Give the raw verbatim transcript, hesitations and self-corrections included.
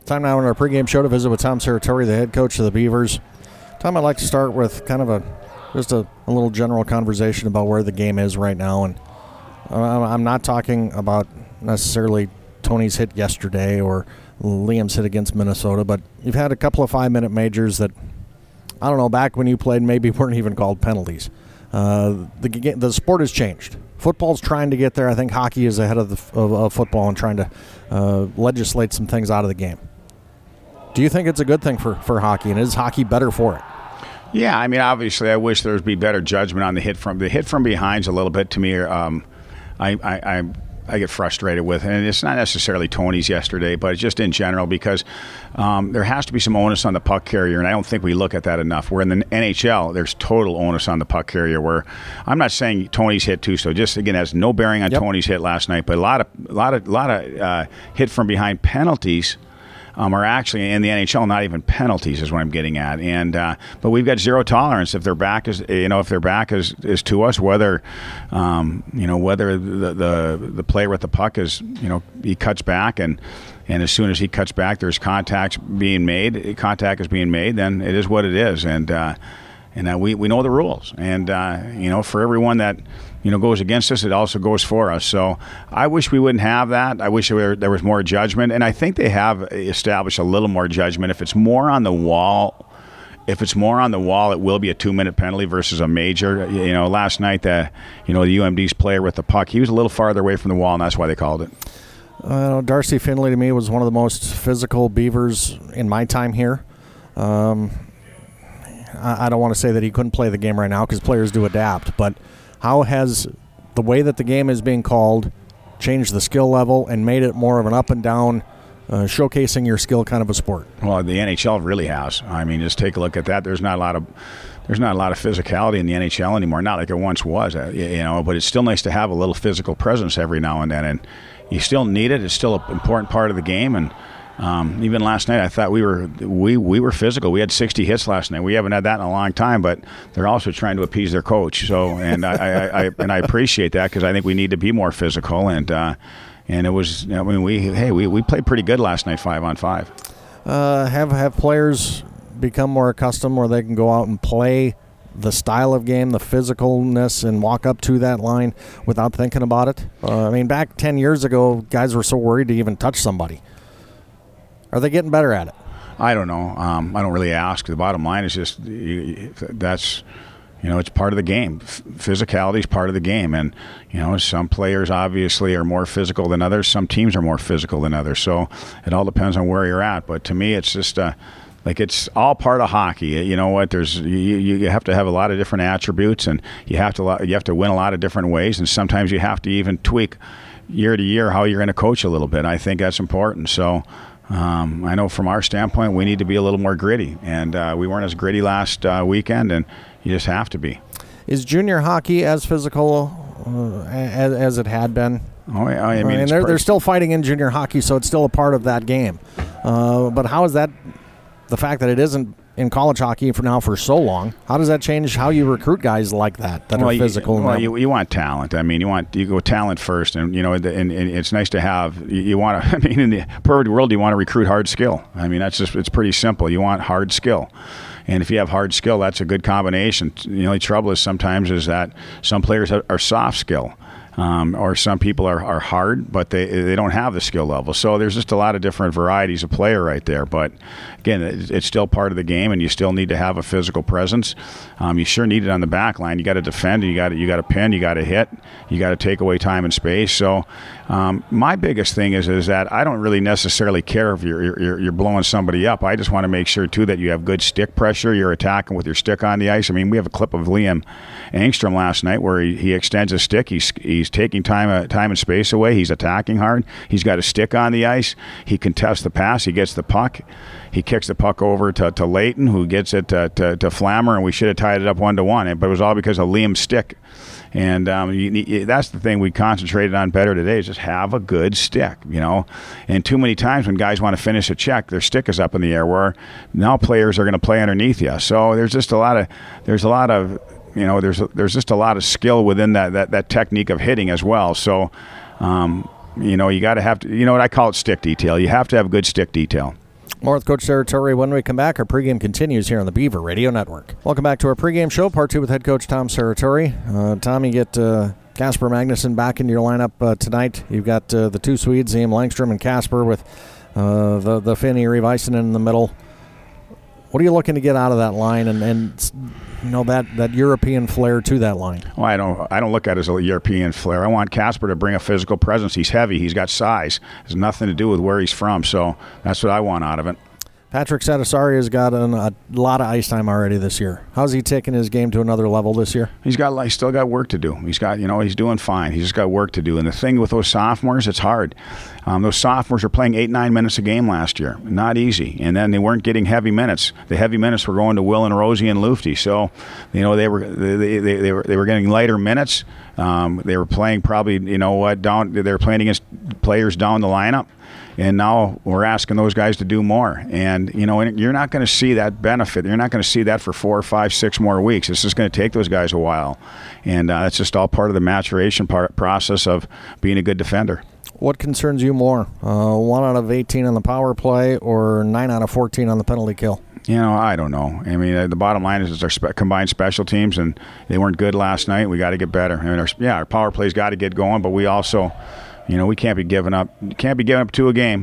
Time now in our pregame show to visit with Tom Serratore, the head coach of the Beavers. Tom, I'd like to start with kind of a just a, a little general conversation about where the game is right now. And uh, I'm not talking about necessarily Tony's hit yesterday or Liam's hit against Minnesota, but you've had a couple of five-minute majors that, I don't know, back when you played maybe weren't even called penalties. Uh, the the sport has changed. Football's trying to get there. I think hockey is ahead of, the, of, of football and trying to uh, legislate some things out of the game. Do you think it's a good thing for, for hockey, and is hockey better for it? Yeah, I mean, obviously, I wish there would be better judgment on the hit from the hit from behind's a little bit to me. Um, I, I, I I get frustrated with, and it's not necessarily Tony's yesterday, but just in general, because um, there has to be some onus on the puck carrier, and I don't think we look at that enough. Where in the N H L, there's total onus on the puck carrier. Where I'm not saying Tony's hit too, so just again has no bearing on yep. Tony's hit last night, but a lot of a lot of a lot of uh, hit from behind penalties. Um, are actually in the N H L not even penalties is what I'm getting at, and uh, but we've got zero tolerance if their back is you know if their back is, is to us, whether um, you know whether the, the the player with the puck is you know he cuts back and and as soon as he cuts back there's contact being made contact is being made, then it is what it is, and uh, and uh, we we know the rules, and uh, you know for everyone that you know goes against us, it also goes for us. So I wish we wouldn't have that. I wish there, there was more judgment, and I think they have established a little more judgment. If it's more on the wall, if it's more on the wall, it will be a two-minute penalty versus a major. You know, last night the you know the U M D's player with the puck, he was a little farther away from the wall, and that's why they called it. Uh, Darcy Finley to me was one of the most physical Beavers in my time here. Um, I, I don't want to say that he couldn't play the game right now because players do adapt, but how has the way that the game is being called changed the skill level and made it more of an up and down, uh, showcasing your skill kind of a sport? Well, the N H L really has. I mean, just take a look at that. There's not a lot of there's not a lot of physicality in the N H L anymore. Not like it once was, you know. But it's still nice to have a little physical presence every now and then, and you still need it. It's still an important part of the game, and. Um, even last night, I thought we were we we were physical. We had sixty hits last night. We haven't had that in a long time, but they're also trying to appease their coach. So, and I, I, I and I appreciate that because I think we need to be more physical. And uh, and it was, I mean, we hey we, we played pretty good last night, five on five. Uh, have have players become more accustomed where they can go out and play the style of game, the physicalness, and walk up to that line without thinking about it? Uh, I mean, back ten years ago, guys were so worried to even touch somebody. Are they getting better at it? I don't know. Um, I don't really ask. The bottom line is just you, that's, you know, it's part of the game. F- physicality is part of the game. And, you know, some players obviously are more physical than others. Some teams are more physical than others. So it all depends on where you're at. But to me, it's just uh, like it's all part of hockey. You know what? There's you, you have to have a lot of different attributes, and you have to you have to win a lot of different ways. And sometimes you have to even tweak year to year how you're going to coach a little bit. I think that's important. So. Um, I know from our standpoint, we need to be a little more gritty, and uh, we weren't as gritty last uh, weekend, and you just have to be. Is junior hockey as physical uh, as, as it had been? Oh, yeah, I mean, I mean they're, they're still fighting in junior hockey, so it's still a part of that game. Uh, but how is that, the fact that it isn't in college hockey for now for so long, how does that change how you recruit guys like that that well, are physical? You, well, you, you want talent. I mean, you want you go talent first, and you know, and, and it's nice to have. You, you want to. I mean, in the perfect world, you want to recruit hard skill. I mean, that's just it's pretty simple. You want hard skill. And if you have hard skill, that's a good combination. The only trouble is sometimes is that some players are, are soft skill. Um, or some people are, are hard, but they they don't have the skill level. So there's just a lot of different varieties of player right there. But again, it's, it's still part of the game, and you still need to have a physical presence. Um, you sure need it on the back line. You got to defend. You got you got to pin. You got to hit. You got to take away time and space. So um, my biggest thing is is that I don't really necessarily care if you're you're, you're blowing somebody up. I just want to make sure too that you have good stick pressure. You're attacking with your stick on the ice. I mean, we have a clip of Liam Engstrom last night where he, he extends his stick. He's he's taking time uh, time and space away. He's attacking hard. He's got a stick on the ice. He contests the pass. He gets the puck. He kicks the puck over to, to Leighton, who gets it to, to, to Flammer, and we should have tied it up one to one. But it was all because of Liam's stick. And um, you, you, that's the thing we concentrated on better today is just have a good stick, you know. And too many times when guys want to finish a check, their stick is up in the air. Where now players are going to play underneath you. So there's just a lot of there's a lot of you know there's a, there's just a lot of skill within that that, that technique of hitting as well. So um, you know you got to have to you know what I call it stick detail. You have to have good stick detail. More with Coach Serratore when we come back. Our pregame continues here on the Beaver Radio Network. Welcome back to our pregame show, part two with head coach Tom Serratore. Uh, Tom, you get uh, Casper Magnusson back into your lineup uh, tonight. You've got uh, the two Swedes, Ian Langstrom and Casper, with uh, the, the Finn Erie Väisänen in the middle. What are you looking to get out of that line, and, and you know that, that European flair to that line? Well, I don't I don't look at it as a European flair. I want Casper to bring a physical presence. He's heavy. He's got size. It has nothing to do with where he's from. So that's what I want out of it. Patrick Satisari has got an, a lot of ice time already this year. How's he taking his game to another level this year? He's got he's still got work to do. He's got you know he's doing fine. He's just got work to do. And the thing with those sophomores, it's hard. Um, those sophomores are playing eight nine minutes a game last year. Not easy. And then they weren't getting heavy minutes. The heavy minutes were going to Will and Rosie and Lufty. So you know they were they they, they were they were getting lighter minutes. Um, they were playing probably you know what down. They were playing against players down the lineup. And now we're asking those guys to do more. And, you know, you're not going to see that benefit. You're not going to see that for four, five, six more weeks. It's just going to take those guys a while. And uh, that's just all part of the maturation part, process of being a good defender. What concerns you more, uh, one out of eighteen on the power play or nine out of fourteen on the penalty kill? You know, I don't know. I mean, uh, the bottom line is, is our spe- combined special teams, and they weren't good last night. We got to get better. I mean, our, yeah, our power play's got to get going, but we also – You know, we can't be giving up. Can't be giving up two a game.